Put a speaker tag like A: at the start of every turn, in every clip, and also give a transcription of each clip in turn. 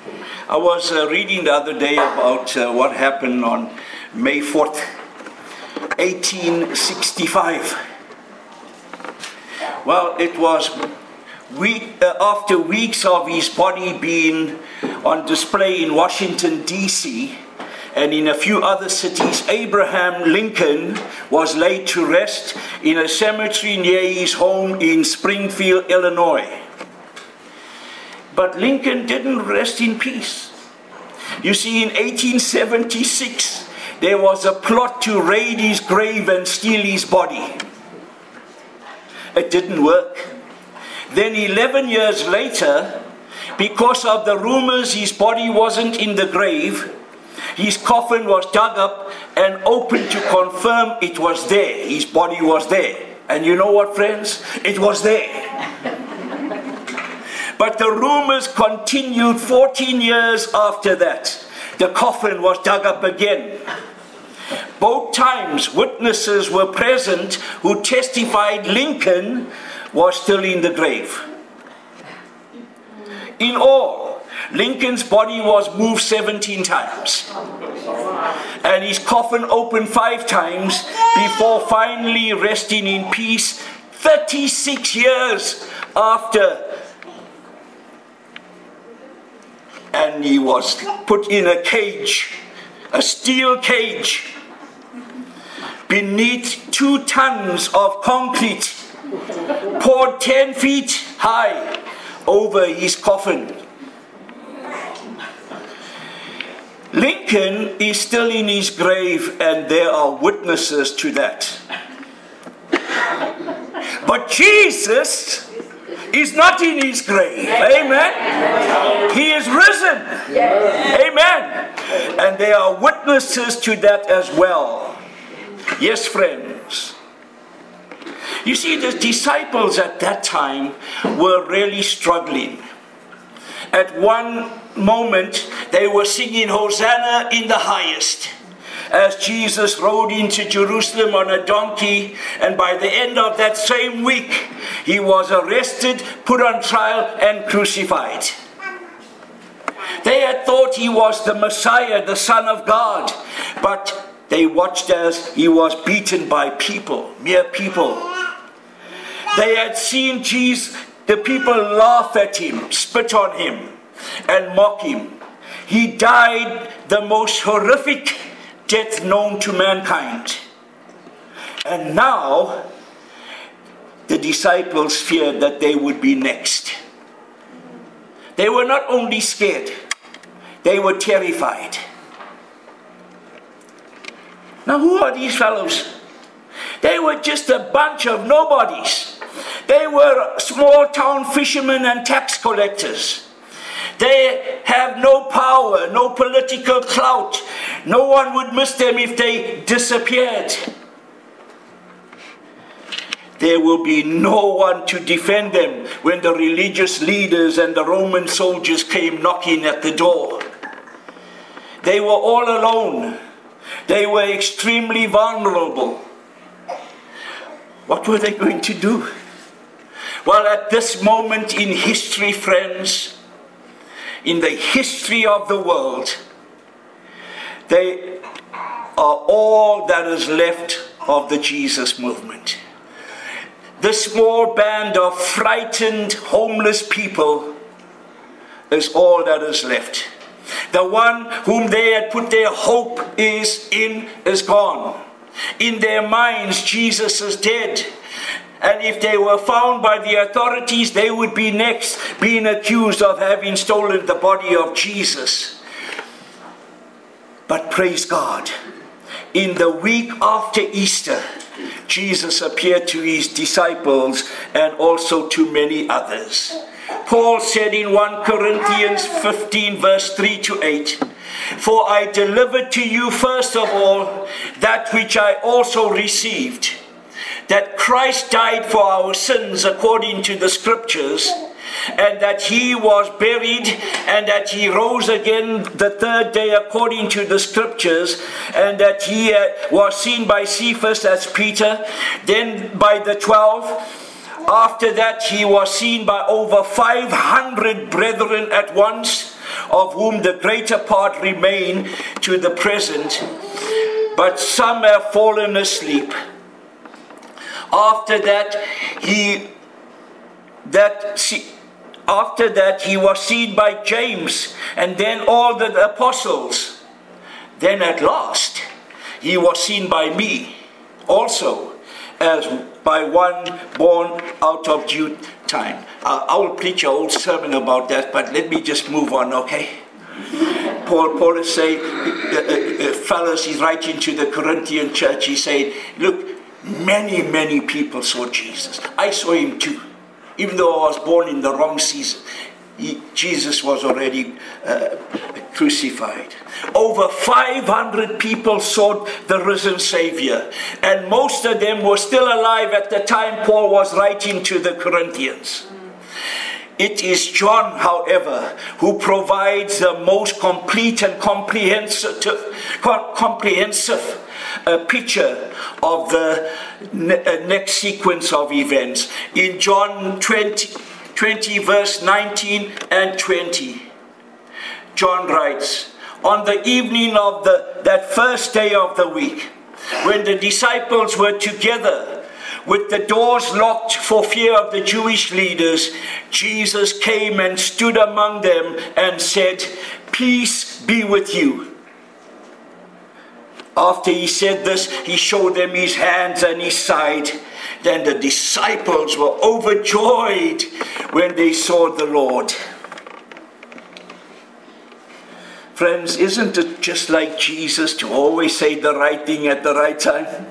A: I was reading the other day about what happened on May 4th, 1865. Well, it was after weeks of his body being on display in Washington, D.C., and in a few other cities, Abraham Lincoln was laid to rest in a cemetery near his home in Springfield, Illinois. But Lincoln didn't rest in peace. You see, in 1876, there was a plot to raid his grave and steal his body. It didn't work. Then 11 years later, because of the rumors his body wasn't in the grave, his coffin was dug up and opened to confirm it was there. His body was there. And you know what, friends? It was there. But the rumors continued 14 years after that. The coffin was dug up again. Both times, witnesses were present who testified Lincoln was still in the grave. In all, Lincoln's body was moved 17 times. And his coffin opened 5 times before finally resting in peace 36 years after. And he was put in a cage, a steel cage, beneath 2 tons of concrete, poured 10 feet high over his coffin. Lincoln is still in his grave, and there are witnesses to that. But Jesus is not in his grave. Amen. He is risen. Amen. And there are witnesses to that as well. Yes, friends. You see, the disciples at that time were really struggling. At one moment, they were singing Hosanna in the highest, as Jesus rode into Jerusalem on a donkey, and by the end of that same week, he was arrested, put on trial, and crucified. They had thought he was the Messiah, the Son of God, but they watched as he was beaten by people, mere people. They had seen Jesus, the people laugh at him, spit on him, and mock him. He died the most horrific death known to mankind. And now, the disciples feared that they would be next. They were not only scared, they were terrified. Now, who are these fellows? They were just a bunch of nobodies. They were small town fishermen and tax collectors. They have no power, no political clout. No one would miss them if they disappeared. There will be no one to defend them when the religious leaders and the Roman soldiers came knocking at the door. They were all alone. They were extremely vulnerable. What were they going to do? Well, at this moment in history, friends, in the history of the world, they are all that is left of the Jesus movement. The small band of frightened, homeless people is all that is left. The one whom they had put their hope is gone. In their minds, Jesus is dead. And if they were found by the authorities, they would be next being accused of having stolen the body of Jesus. But praise God, in the week after Easter, Jesus appeared to his disciples and also to many others. Paul said in 1 Corinthians 15 verse 3 to 8, "For I delivered to you first of all that which I also received, that Christ died for our sins according to the Scriptures, and that he was buried, and that he rose again the 3rd day according to the Scriptures, and that he was seen by Cephas as Peter, then by the 12. After that he was seen by over 500 brethren at once, of whom the greater part remain to the present, but some have fallen asleep. After that, he was seen by James, and then all the apostles. Then at last, he was seen by me also, as by one born out of due time. I will preach a whole sermon about that, but let me just move on, okay? Paul is saying, fellas, he's writing to the Corinthian church, he's saying, look, many people saw Jesus. I saw him too. Even though I was born in the wrong season, Jesus was already crucified. Over 500 people saw the risen Savior, and most of them were still alive at the time Paul was writing to the Corinthians. It is John, however, who provides the most complete and comprehensive picture of the next sequence of events. In John 20 verse 19 and 20, John writes, on the evening of that first day of the week, when the disciples were together with the doors locked for fear of the Jewish leaders, Jesus came and stood among them and said, "Peace be with you." After he said this, he showed them his hands and his side. Then the disciples were overjoyed when they saw the Lord. Friends, isn't it just like Jesus to always say the right thing at the right time?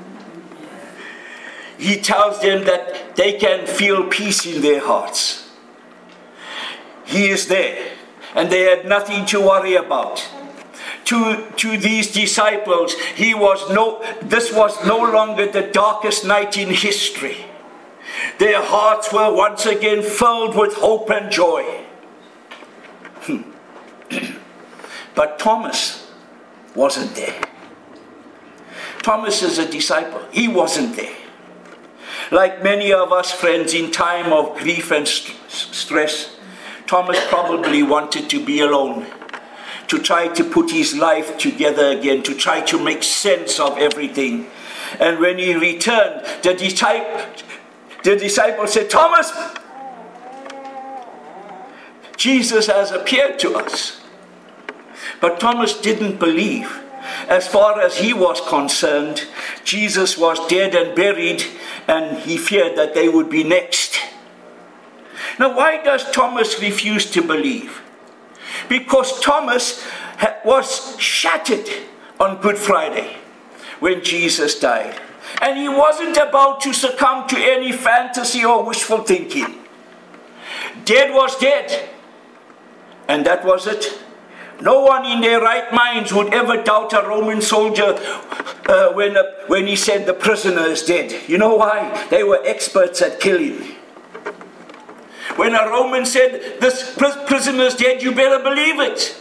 A: He tells them that they can feel peace in their hearts. He is there, and they had nothing to worry about. To these disciples, this was no longer the darkest night in history. Their hearts were once again filled with hope and joy. But Thomas wasn't there. Thomas is a disciple. He wasn't there. Like many of us, friends, in time of grief and stress, Thomas probably wanted to be alone, to try to put his life together again, to try to make sense of everything. And when he returned, the disciple said, "Thomas, Jesus has appeared to us." But Thomas didn't believe. As far as he was concerned, Jesus was dead and buried, and he feared that they would be next. Now, why does Thomas refuse to believe? Because Thomas was shattered on Good Friday when Jesus died. And he wasn't about to succumb to any fantasy or wishful thinking. Dead was dead. And that was it. No one in their right minds would ever doubt a Roman soldier when he said the prisoner is dead. You know why? They were experts at killing. When a Roman said, "This prisoner is dead," you better believe it.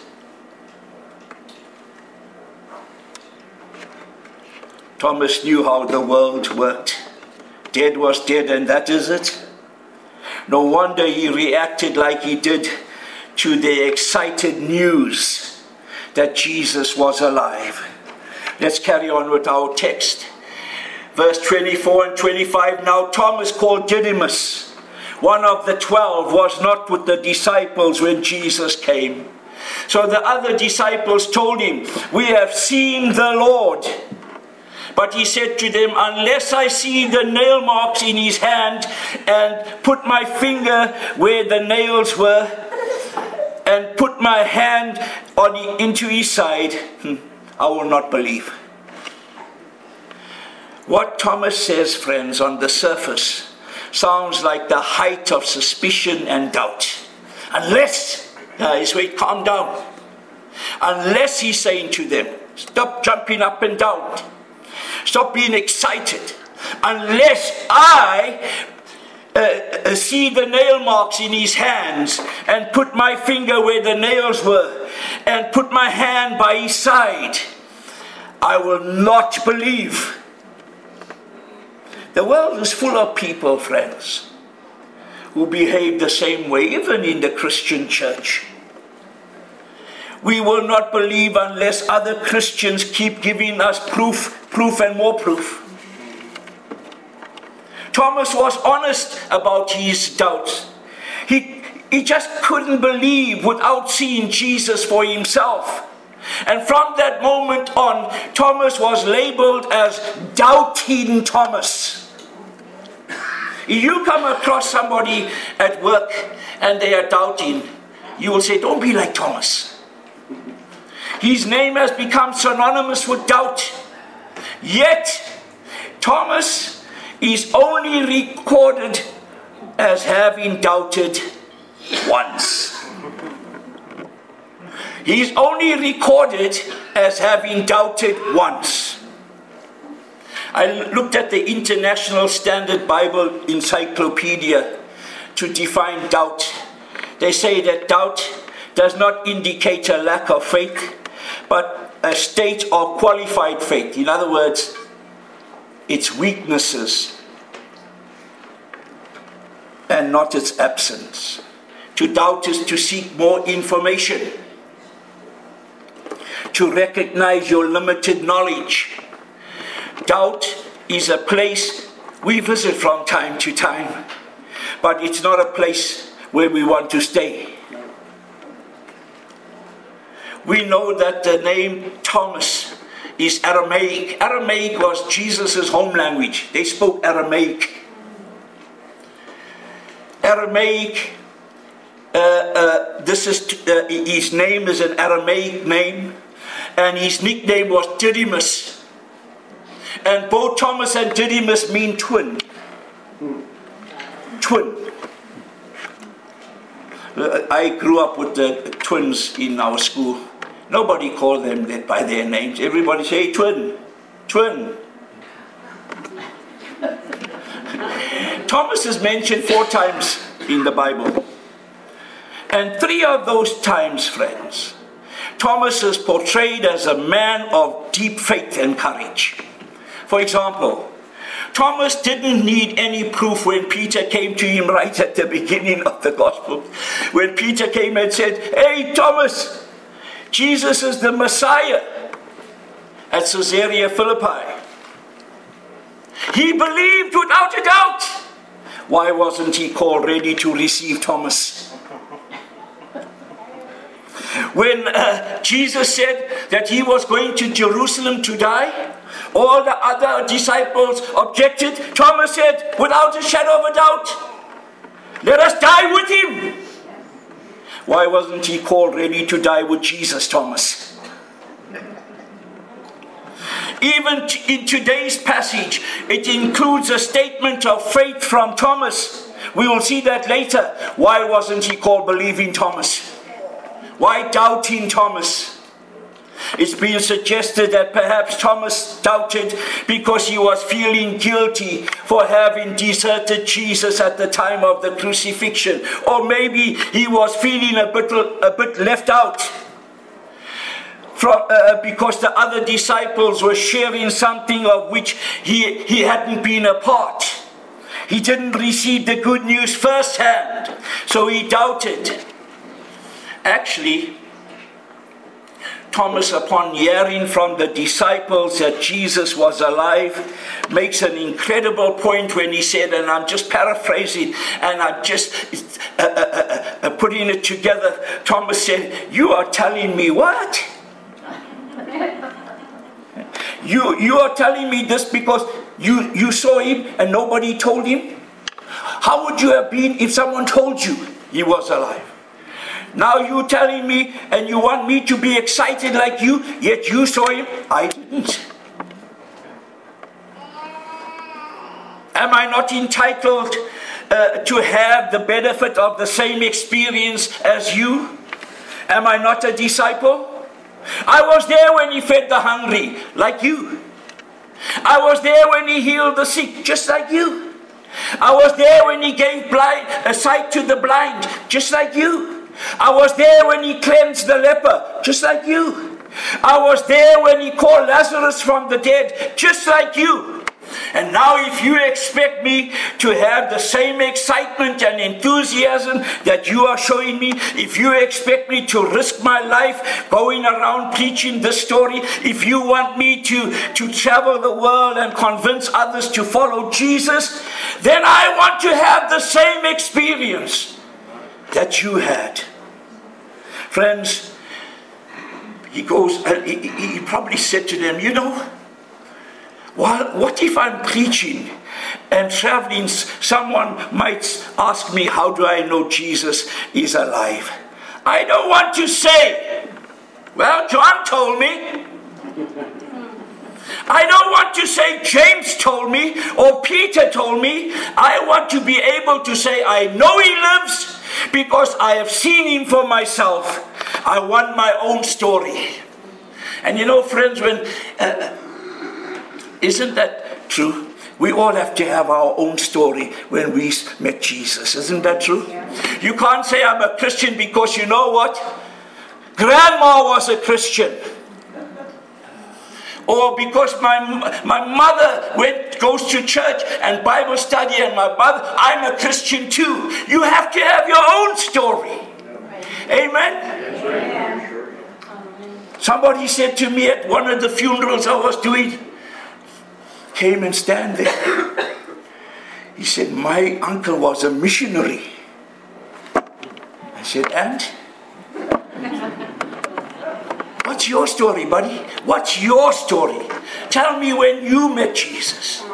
A: Thomas knew how the world worked. Dead was dead, and that is it. No wonder he reacted like he did to the excited news that Jesus was alive. Let's carry on with our text. Verse 24 and 25, now Thomas, called Didymus, one of the 12, was not with the disciples when Jesus came. So the other disciples told him, "We have seen the Lord." But he said to them, "Unless I see the nail marks in his hand and put my finger where the nails were and put my hand into his side, I will not believe." What Thomas says, friends, on the surface sounds like the height of suspicion and doubt. Unless, wait, calm down. Unless he's saying to them, stop jumping up and down. Stop being excited. Unless I see the nail marks in his hands and put my finger where the nails were and put my hand by his side, I will not believe. The world is full of people, friends, who behave the same way, even in the Christian church. We will not believe unless other Christians keep giving us proof and more proof. Thomas was honest about his doubts. He just couldn't believe without seeing Jesus for himself. And from that moment on, Thomas was labeled as Doubting Thomas. If you come across somebody at work and they are doubting, you will say, don't be like Thomas. His name has become synonymous with doubt. Yet, Thomas is only recorded as having doubted once. He is only recorded as having doubted once. I looked at the International Standard Bible Encyclopedia to define doubt. They say that doubt does not indicate a lack of faith, but a state of qualified faith. In other words, its weaknesses and not its absence. To doubt is to seek more information, to recognize your limited knowledge. Doubt is a place we visit from time to time, but it's not a place where we want to stay. We know that the name Thomas is Aramaic. Aramaic was Jesus' home language. They spoke Aramaic. Aramaic, his name is an Aramaic name, and his nickname was Didymus. And both Thomas and Didymus mean twin. Twin. I grew up with the twins in our school. Nobody called them by their names. Everybody say, twin, twin. Thomas is mentioned 4 times in the Bible. And 3 of those times, friends, Thomas is portrayed as a man of deep faith and courage. For example, Thomas didn't need any proof when Peter came to him right at the beginning of the gospel. When Peter came and said, hey Thomas, Jesus is the Messiah at Caesarea Philippi. He believed without a doubt. Why wasn't he called ready to receive Thomas? When Jesus said that he was going to Jerusalem to die, all the other disciples objected. Thomas said, without a shadow of a doubt, let us die with him. Why wasn't he called ready to die with Jesus, Thomas? Even in today's passage, it includes a statement of faith from Thomas. We will see that later. Why wasn't he called believing Thomas? Why doubting Thomas? It's been suggested that perhaps Thomas doubted because he was feeling guilty for having deserted Jesus at the time of the crucifixion. Or maybe he was feeling a bit left out because the other disciples were sharing something of which he hadn't been a part. He didn't receive the good news firsthand, so he doubted. Actually, Thomas, upon hearing from the disciples that Jesus was alive, makes an incredible point when he said, and I'm just paraphrasing and I'm just putting it together. Thomas said, you are telling me what? You are telling me this because you saw him and nobody told him? How would you have been if someone told you he was alive? Now you're telling me and you want me to be excited like you, yet you saw him. I didn't. Am I not entitled to have the benefit of the same experience as you? Am I not a disciple? I was there when he fed the hungry, like you. I was there when he healed the sick, just like you. I was there when he gave sight to the blind, just like you. I was there when he cleansed the leper, just like you. I was there when he called Lazarus from the dead, just like you. And now if you expect me to have the same excitement and enthusiasm that you are showing me, if you expect me to risk my life going around preaching this story, if you want me to travel the world and convince others to follow Jesus, then I want to have the same experience that you had. Friends, he probably said to them, well, what if I'm preaching and traveling? Someone might ask me, how do I know Jesus is alive? I don't want to say, well, John told me. I don't want to say James told me or Peter told me. I want to be able to say, I know he lives because I have seen him for myself. I want my own story. And friends, isn't that true? We all have to have our own story when we met Jesus. Isn't that true? Yeah. You can't say I'm a Christian because you know what? Grandma was a Christian. Or because my mother goes to church and Bible study and I'm a Christian too. You have to have your own story. Amen? Yeah. Somebody said to me at one of the funerals I was doing, came and stand there. He said, my uncle was a missionary. I said, and? What's your story, buddy? What's your story? Tell me when you met Jesus.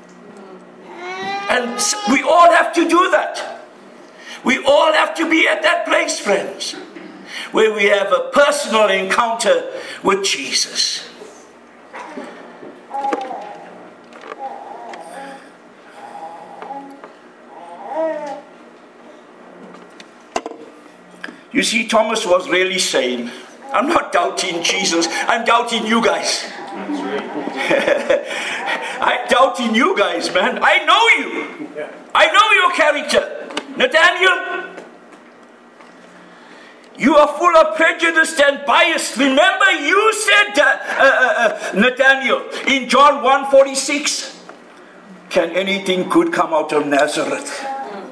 A: And we all have to do that. We all have to be at that place, friends, where we have a personal encounter with Jesus. You see, Thomas was really saying, I'm not doubting Jesus, I'm doubting you guys. I'm doubting you guys, man. I know you. I know your character. Nathaniel, you are full of prejudice and bias. Remember, you said, Nathaniel, in John 1:46, can anything good come out of Nazareth?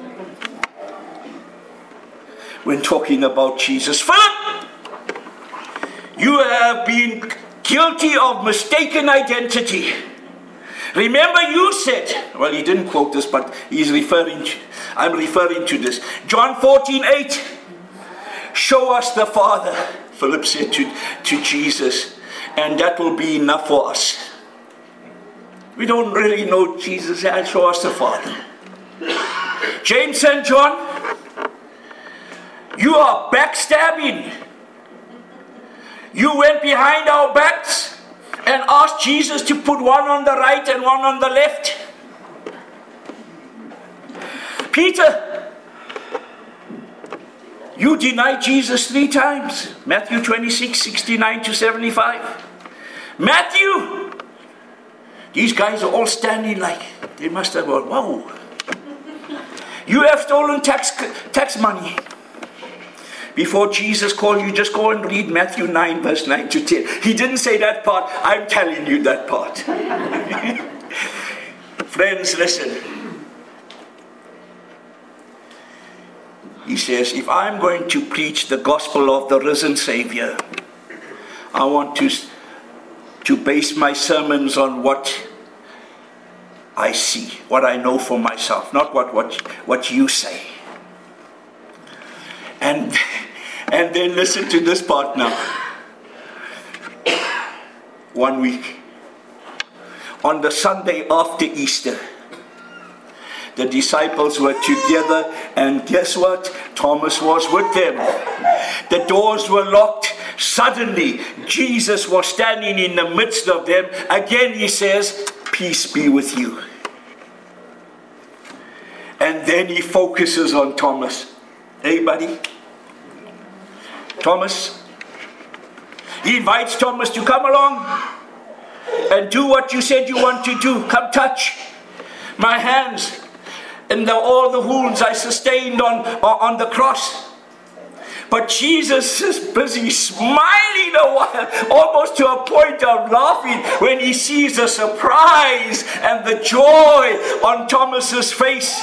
A: When talking about Jesus. Philip, you have been guilty of mistaken identity. Remember you said, well, he didn't quote this, but I'm referring to this. John 14:8, show us the Father, Philip said to Jesus, and that will be enough for us. We don't really know Jesus, show us the Father. James and John, you are backstabbing. You went behind our backs and asked Jesus to put one on the right and one on the left. Peter, you denied Jesus 3 times. Matthew 26:69-75. Matthew, these guys are all standing like, they must have gone, wow. You have stolen tax money. Before Jesus called you, just go and read Matthew 9, verse 9-10. He didn't say that part. I'm telling you that part. Friends, listen. He says, if I'm going to preach the gospel of the risen Savior, I want to base my sermons on what I see, what I know for myself, not what you say. And then listen to this part now. 1 week. On the Sunday after Easter, the disciples were together, and guess what? Thomas was with them. The doors were locked. Suddenly, Jesus was standing in the midst of them. Again, he says, peace be with you. And then he focuses on Thomas. Hey, buddy. Thomas. He invites Thomas to come along and do what you said you want to do. Come touch my hands and all the wounds I sustained on the cross. But Jesus is busy smiling a while, almost to a point of laughing, when he sees the surprise and the joy on Thomas's face.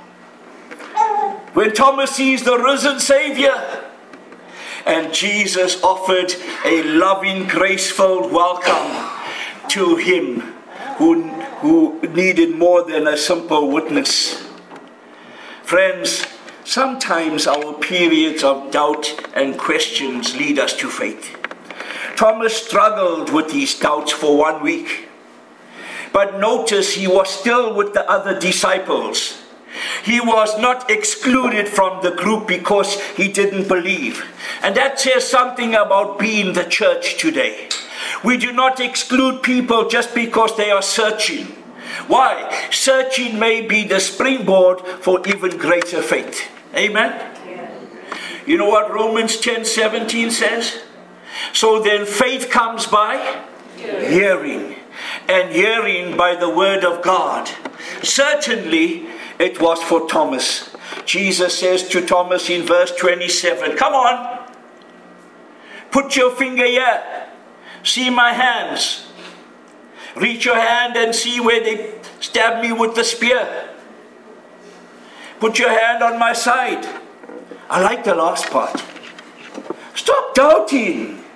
A: When Thomas sees the risen Savior. And Jesus offered a loving, graceful welcome to him who needed more than a simple witness. Friends, sometimes our periods of doubt and questions lead us to faith. Thomas struggled with these doubts for 1 week. But notice he was still with the other disciples. He was not excluded from the group because he didn't believe. And that says something about being the church today. We do not exclude people just because they are searching. Why? Searching may be the springboard for even greater faith. Amen? You know what Romans 10:17 says? So then faith comes by hearing, and hearing by the word of God. Certainly, it was for Thomas. Jesus says to Thomas in verse 27, come on, put your finger here, see my hands. Reach your hand and see where they stabbed me with the spear. Put your hand on my side. I like the last part. Stop doubting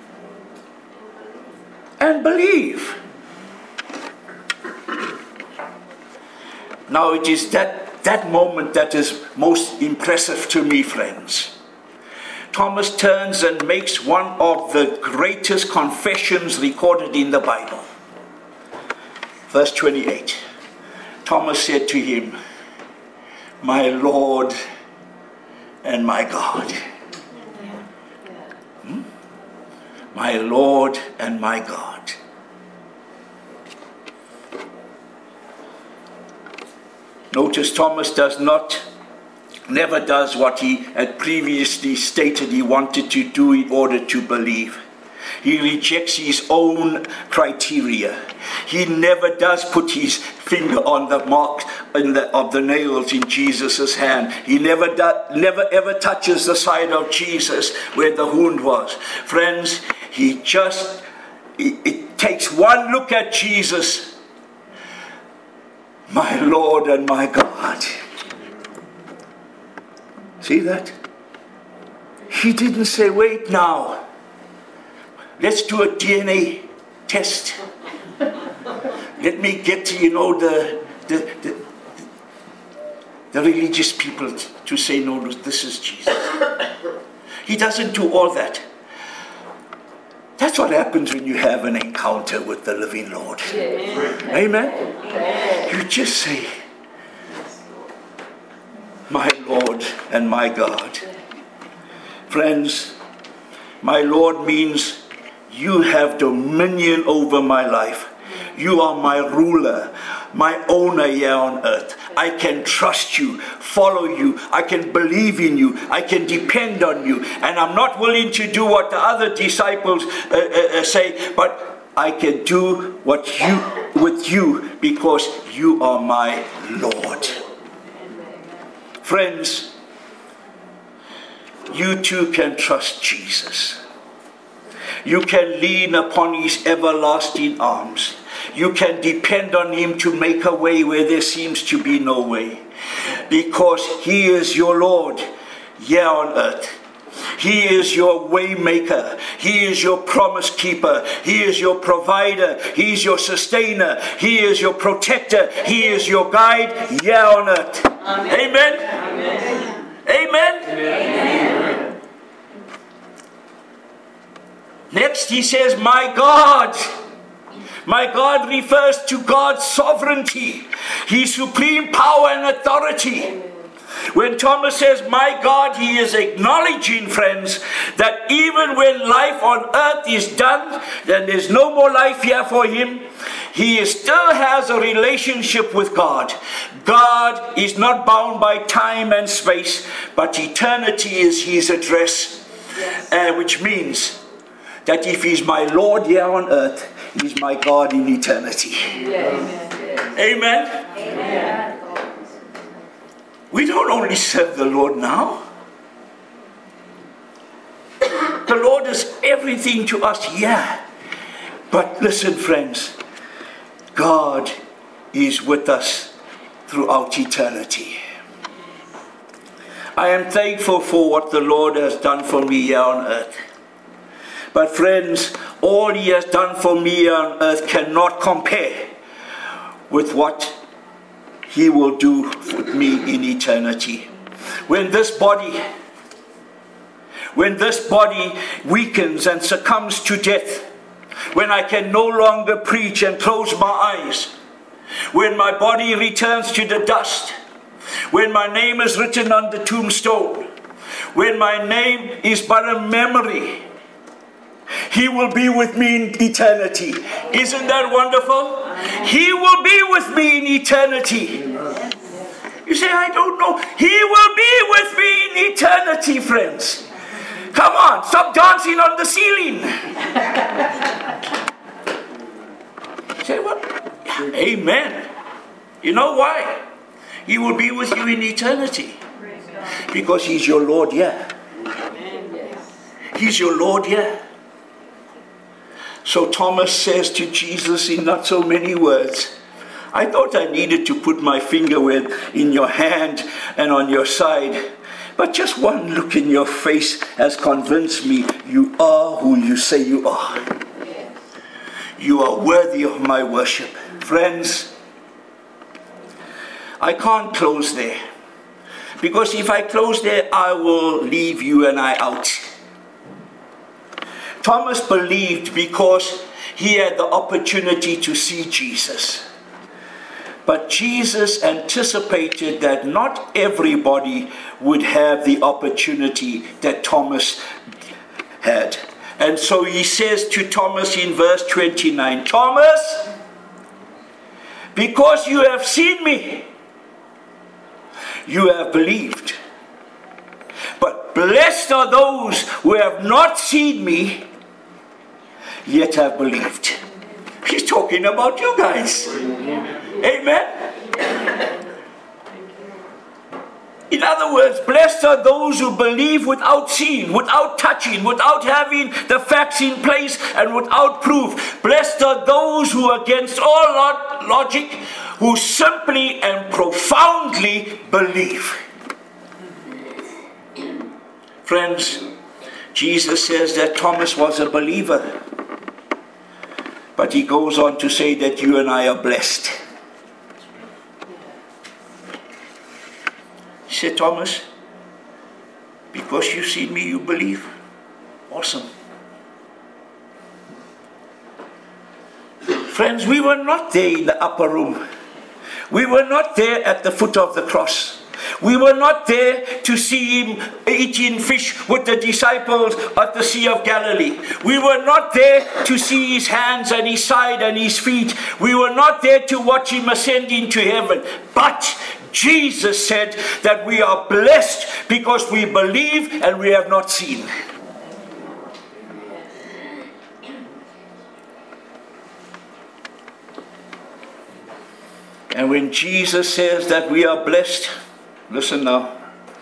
A: and believe. Now it is that moment that is most impressive to me, friends. Thomas turns and makes one of the greatest confessions recorded in the Bible. Verse 28. Thomas said to him, my Lord and my God. My Lord and my God. Notice Thomas never does what he had previously stated he wanted to do in order to believe. He rejects his own criteria. He never does put his finger on the mark of the nails in Jesus' hand. He never ever touches the side of Jesus where the wound was. Friends, it takes one look at Jesus. My Lord and my God. See that? He didn't say, wait now. Let's do a DNA test. Let me get the religious people to say, no, this is Jesus. He doesn't do all that. That's what happens when you have an encounter with the living Lord. Yes. Amen? You just say, my Lord and my God. Friends, my Lord means you have dominion over my life. You are my ruler, my owner here on earth. I can trust you, follow you, I can believe in you, I can depend on you. And I'm not willing to do what the other disciples say, but I can do with you because you are my Lord. Friends, you too can trust Jesus. You can lean upon his everlasting arms. You can depend on him to make a way where there seems to be no way. Because he is your Lord here on earth. He is your way maker. He is your promise keeper. He is your provider. He is your sustainer. He is your protector. He is your guide here on earth. Amen? Amen. Amen? Amen. Next he says, my God. My God refers to God's sovereignty, his supreme power and authority. When Thomas says, my God, he is acknowledging, friends, that even when life on earth is done, then there's no more life here for him, he still has a relationship with God. God is not bound by time and space, but eternity is his address. Yes. Which means that if he's my Lord here on earth, he's my God in eternity. Yes. Amen? Amen. We don't only serve the Lord now. The Lord is everything to us, yeah. But listen, friends, God is with us throughout eternity. I am thankful for what the Lord has done for me here on earth. But friends, all He has done for me here on earth cannot compare with what He will do with me in eternity. When this body weakens and succumbs to death, when I can no longer preach and close my eyes, when my body returns to the dust, when my name is written on the tombstone, when my name is but a memory, He will be with me in eternity. Isn't that wonderful? He will be with me in eternity. You say, I don't know. He will be with me in eternity, friends. Come on, stop dancing on the ceiling. Say what? Amen. You know why? He will be with you in eternity. Because He's your Lord, yeah. He's your Lord, yeah. So Thomas says to Jesus in not so many words, I thought I needed to put my finger in your hand and on your side. But just one look in your face has convinced me you are who you say you are. You are worthy of my worship. Friends, I can't close there. Because if I close there, I will leave you and I out. Thomas believed because he had the opportunity to see Jesus. But Jesus anticipated that not everybody would have the opportunity that Thomas had. And so He says to Thomas in verse 29, Thomas, because you have seen me, you have believed. But blessed are those who have not seen me, yet have believed. He's talking about you guys. Amen. In other words, blessed are those who believe without seeing, without touching, without having the facts in place, and without proof. Blessed are those who, against all logic, who simply and profoundly believe. Friends, Jesus says that Thomas was a believer. But He goes on to say that you and I are blessed. He said, Thomas, because you see me, you believe. Awesome. Friends, we were not there in the upper room. We were not there at the foot of the cross. We were not there to see Him eating fish with the disciples at the Sea of Galilee. We were not there to see His hands and His side and His feet. We were not there to watch Him ascend into heaven. But Jesus said that we are blessed because we believe and we have not seen. And when Jesus says that we are blessed, listen now.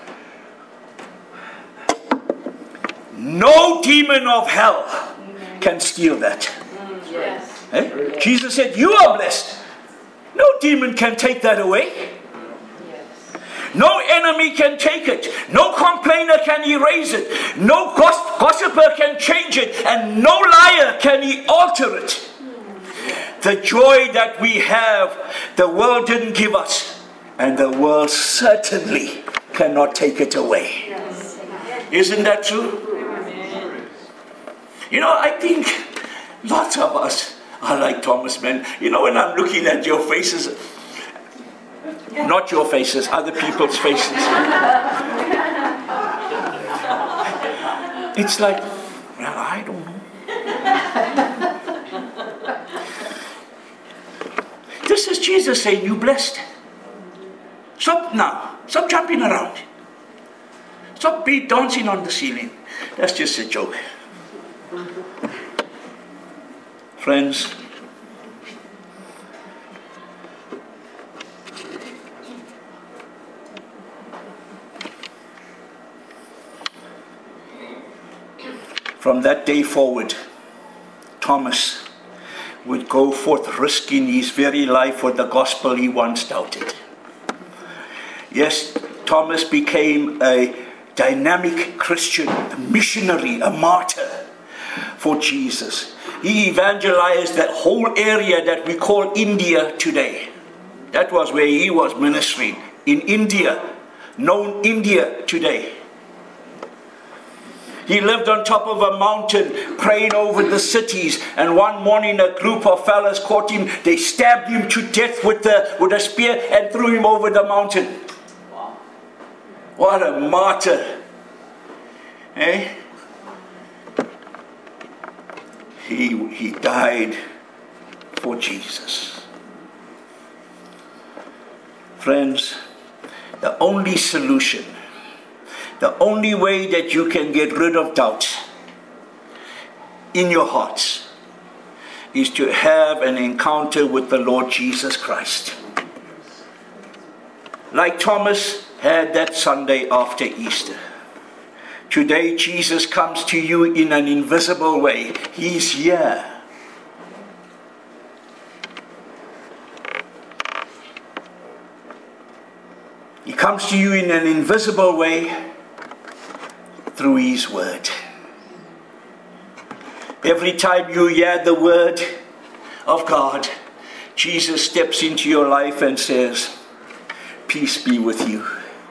A: No demon of hell can steal that. Yes. Eh? Jesus said, you are blessed. No demon can take that away. No enemy can take it. No complainer can erase it. No gossiper can change it. And no liar can alter it. The joy that we have, the world didn't give us. And the world certainly cannot take it away. Yes. Isn't that true? You know, I think lots of us are like Thomas, man. You know, when I'm looking at your faces, not your faces, other people's faces. It's like, well, I don't know. This is Jesus saying, you blessed. Stop now. Stop jumping around. Stop dancing on the ceiling. That's just a joke. Friends, From that day forward, Thomas would go forth risking his very life for the gospel he once doubted. Yes, Thomas became a dynamic Christian, a missionary, a martyr for Jesus. He evangelized that whole area that we call India today. That was where he was ministering, in India, known India today. He lived on top of a mountain, praying over the cities. And one morning, a group of fellas caught him. They stabbed him to death with a spear and threw him over the mountain. Wow. What a martyr. Eh? He died for Jesus. Friends, the only solution, the only way that you can get rid of doubt in your hearts is to have an encounter with the Lord Jesus Christ. Like Thomas had that Sunday after Easter. Today Jesus comes to you in an invisible way. He's here. He comes to you in an invisible way through his word. Every time you hear the word of God, Jesus steps into your life and says, "Peace be with you."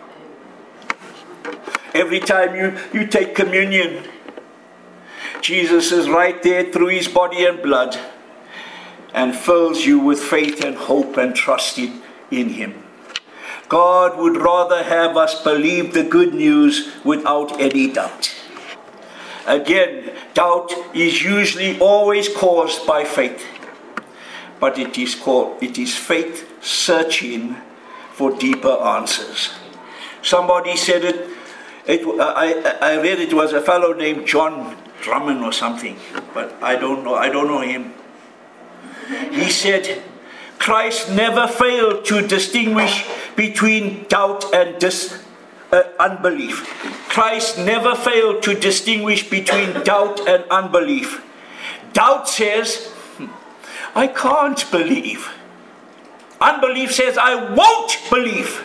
A: Every time you take communion, Jesus is right there through his body and blood and fills you with faith and hope and trust in him. God would rather have us believe the good news without any doubt. Again, doubt is usually always caused by faith, but it is faith searching for deeper answers. Somebody said it. I read it was a fellow named John Drummond or something, but I don't know him. He said, Christ never failed to distinguish between doubt and unbelief. Christ never failed to distinguish between doubt and unbelief. Doubt says, I can't believe. Unbelief says, I won't believe.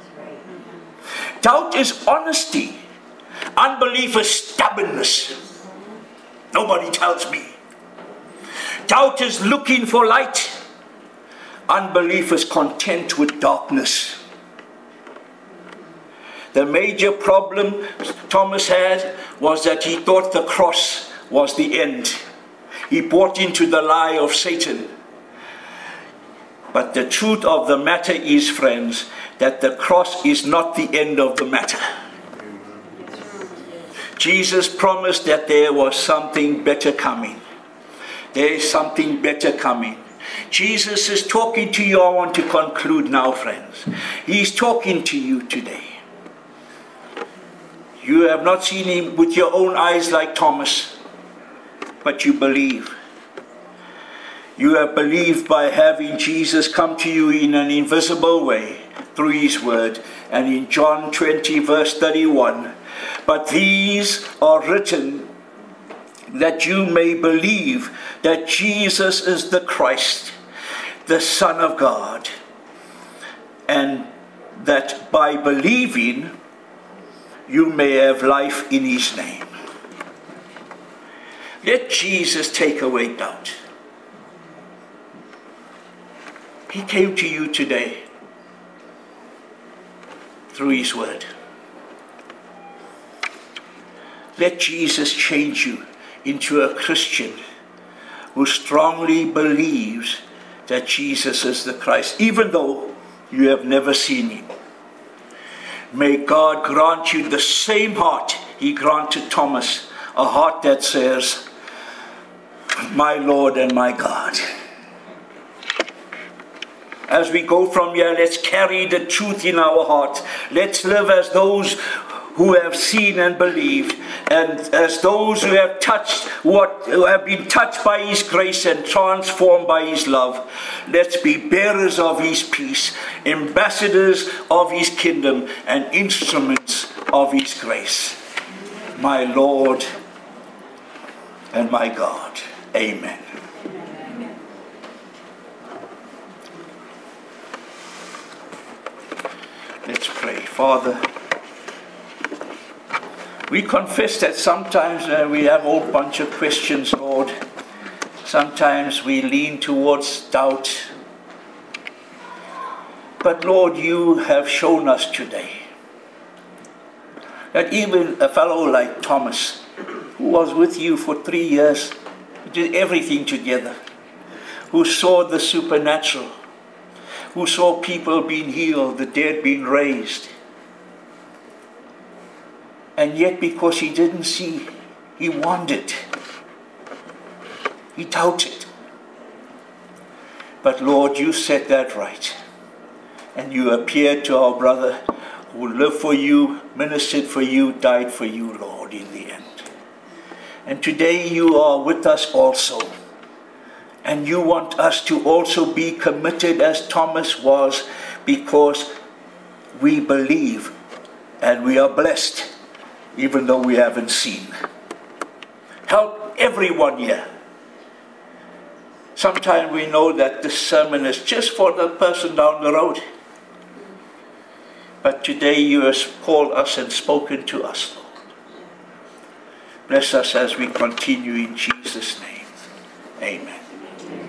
A: Doubt is honesty. Unbelief is stubbornness. Nobody tells me. Doubt is looking for light. Unbelief is content with darkness. The major problem Thomas had was that he thought the cross was the end. He bought into the lie of Satan. But the truth of the matter is, friends, that the cross is not the end of the matter. Jesus promised that there was something better coming. There is something better coming. Jesus is talking to you. I want to conclude now, friends. He's talking to you today. You have not seen him with your own eyes like Thomas, but you believe. You have believed by having Jesus come to you in an invisible way through his word. And in John 20 verse 31, but these are written that you may believe that Jesus is the Christ, the Son of God, and that by believing you may have life in his name. Let Jesus take away doubt. He came to you today through his word. Let Jesus change you into a Christian who strongly believes that Jesus is the Christ, even though you have never seen him. May God grant you the same heart he granted Thomas, a heart that says, my Lord and my God. As we go from here, let's carry the truth in our hearts. Let's live as those who have seen and believed, and as those who have who have been touched by his grace and transformed by his love. Let's be bearers of his peace, ambassadors of his kingdom, and instruments of his grace. My Lord and my God. Amen. Let's pray. Father, we confess that sometimes we have a whole bunch of questions, Lord. Sometimes we lean towards doubt. But Lord, you have shown us today that even a fellow like Thomas, who was with you for 3 years, did everything together, who saw the supernatural, who saw people being healed, the dead being raised. And yet because he didn't see, he wondered. He doubted. But Lord, you set that right. And you appeared to our brother who lived for you, ministered for you, died for you, Lord, in the end. And today you are with us also. And you want us to also be committed as Thomas was, because we believe and we are blessed, even though we haven't seen. Help everyone here. Sometimes we know that this sermon is just for the person down the road. But today you have called us and spoken to us, Lord. Bless us as we continue in Jesus' name. Amen.